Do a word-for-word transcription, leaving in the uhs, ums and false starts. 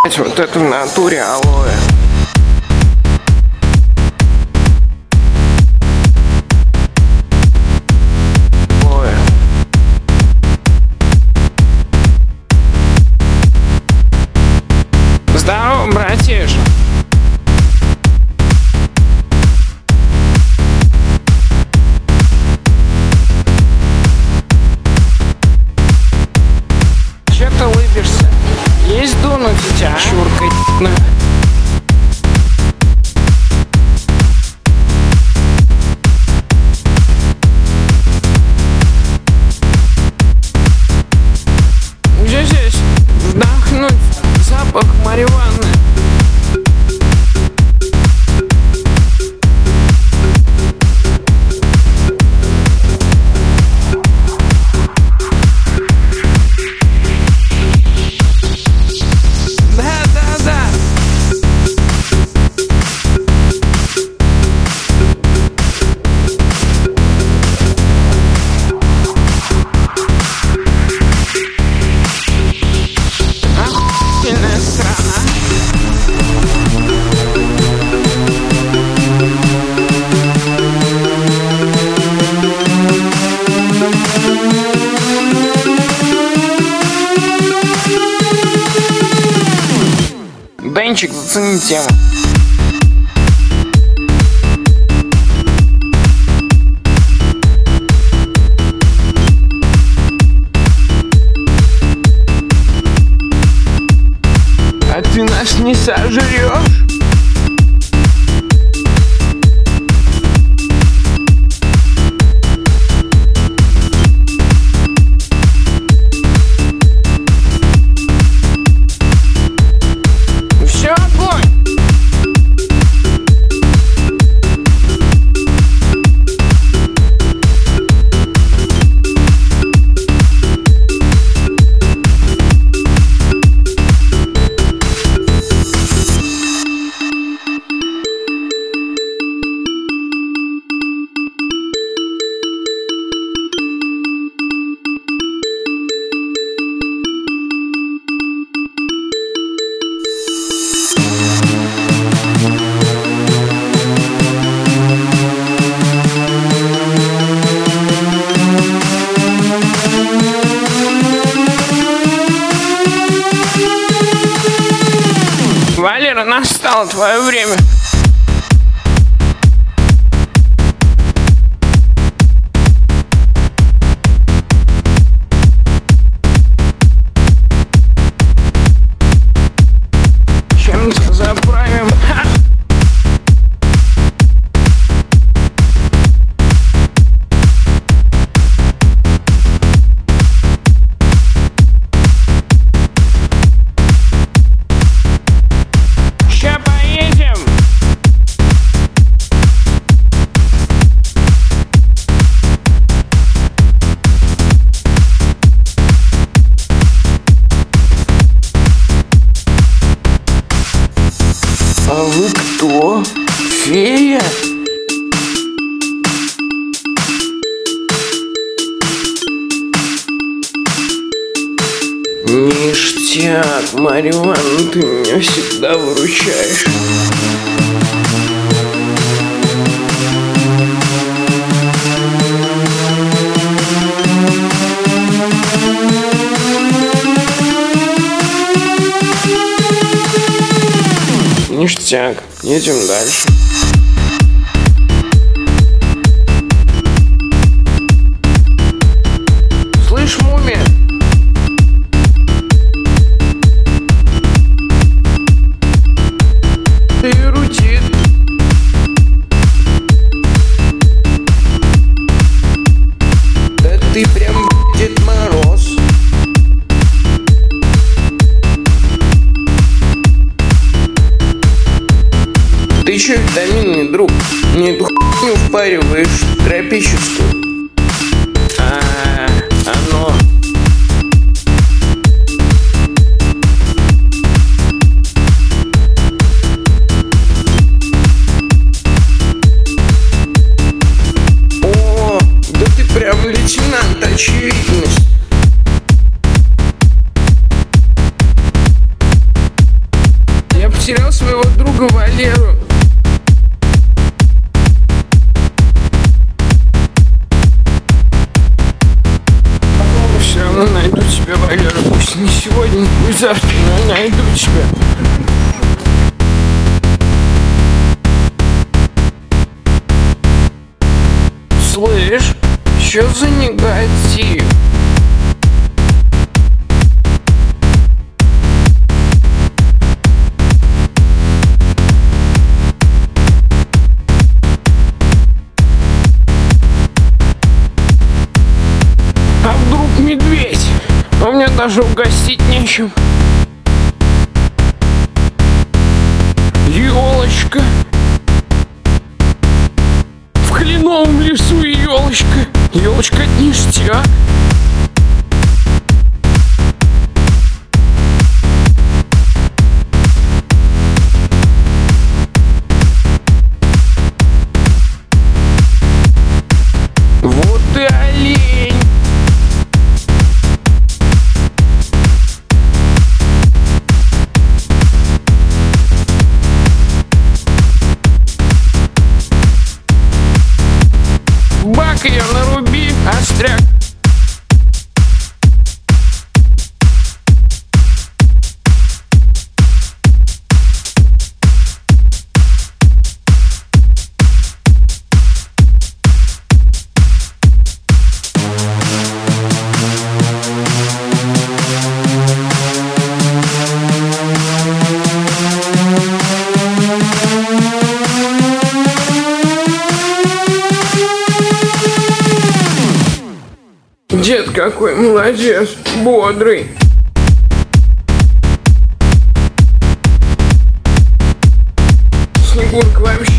Вот это в натуре алоэ. Алоэ. Здорово, братиш. Че ты улыбишься? Есть дунуть у тебя, чурка ебаная. Где здесь вдохнуть запах марихуаны? Бенчик, зацени тему. А ты нас не сожрешь? Валера, настало твое время. Чем-то заправим. Ха! А вы кто? Фея? Ништяк, Марьяна, ты меня всегда выручаешь. Ништяк, едем дальше. Слышь, мумия? Ты рутит. Да ты прям Дед Мороз. Ты чё, витаминный друг? Мне эту хуйню впариваешь тропическую. А, оно. О, да ты прям лейтенант очевидность. потерял своего друга Валеру. Все равно найду тебя, Валера. Пусть не сегодня, пусть завтра, но найду тебя. Слышь, что за негатив? А вдруг медведь? А мне даже угостить нечем. Ёлочка. В кленовом лесу елочка. Елочка ништяк. Вот и олень. Бак ее наруби, остряк. Дед какой молодец, бодрый. Снегурка вообще